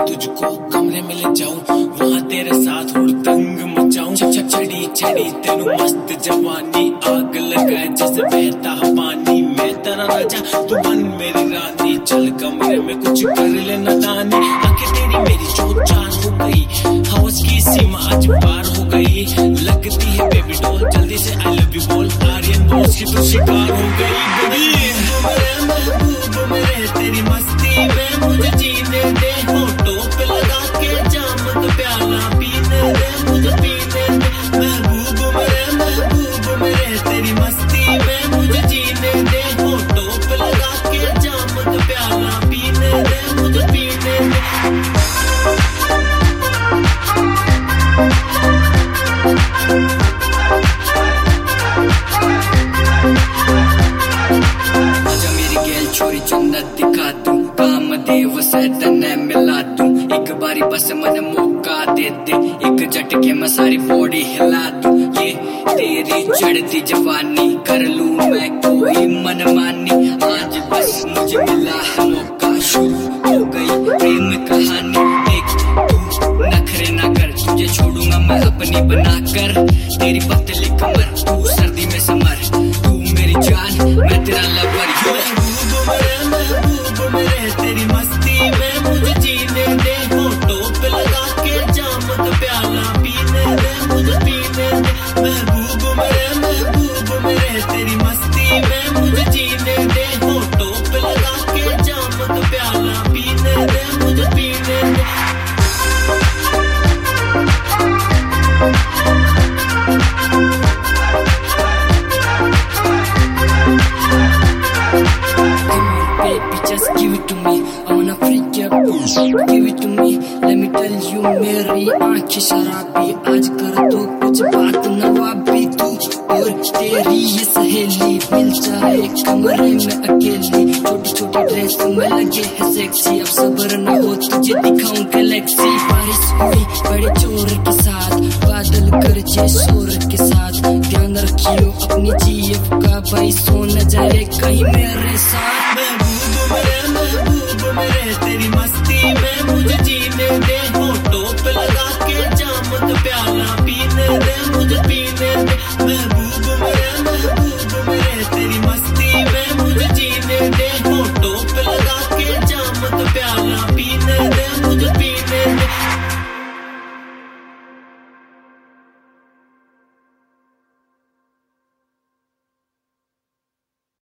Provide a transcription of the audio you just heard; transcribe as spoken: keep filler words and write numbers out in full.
तुझको कमरे में ले जाऊं, वहाँ तेरे साथ हुड़दंग मचाऊं। छड़ी छड़ी तेरू मस्त जवानी, आग लगाए जैसे बहता पानी। मैं तेरा राजा तू बन मेरी रानी, चल कमरे में कुछ कर लेना दानी। आंखें तेरी मेरी जो चार हो गई, हवस की सीमा आज पार हो गई। लगती है बेबी डॉल, जल्दी से आई लव यू बोल। आर्यन बॉस की तो शिकार हो गई। महबूब मेरे तेरी मस्ती में मुझे जीने दे, होठों पे लगा के जाम का प्याला पीने दे, मुझे पीने दे। महबूब मेरे महबूब मेरे तेरी मस्ती में मुझे जीने दे, होठों पे लगा के जाम का प्याला पीने दे, मुझे पीने दे। छोरी जन्नत दिखा दूं, कामदेव सैतन मिला दूं। एक बारी बस मन मौका दे दे, एक झटके में सारी बॉडी हिला दूं। ये तेरी चढ़ती जवानी, कर लूं मैं कोई मनमानी। आज बस मुझे मिला है मौका, शुरू हो गई प्रेम कहानी। देख तू नखरे ना कर, तुझे छोड़ूंगा मैं अपनी बनाकर। तेरी पतली कमर तू सर्दी में समर, तू मेरी जान मैं तेरा लवर। महबूब मेरे तेरी मस्ती में मुझे जीने दे, होठों पे लगा के जाम का प्याला पीने दे, मुझे पीने दे। महबूब मेरे महबूब मेरे तेरी मस्ती में मुझे जीने दे, होठों पे लगा के जाम का प्याला पीने दे, मुझे पीने दे। Baby, just give it to me, I wanna freak your bones. Give it to me, let me tell you, मेरी आँखें शराबी। आज कर दो कुछ बात नवाबी, तू और तेरी ये सहेली मिल जाए कमरे में अकेली। छोटी छोटी ड्रेस में लगे है सेक्सी, अब सब्र न हो तुझे दिखाऊं गैलेक्सी। बारिश हुई बड़े जोर के साथ, बादल गरजे शोर के साथ। ध्यान रखियो अपनी जीएफ का, भाई सो न जाए कहीं मेरे साथ। महबूब मेरे महबूब मेरे तेरी मस्ती में मुझे जीने दे,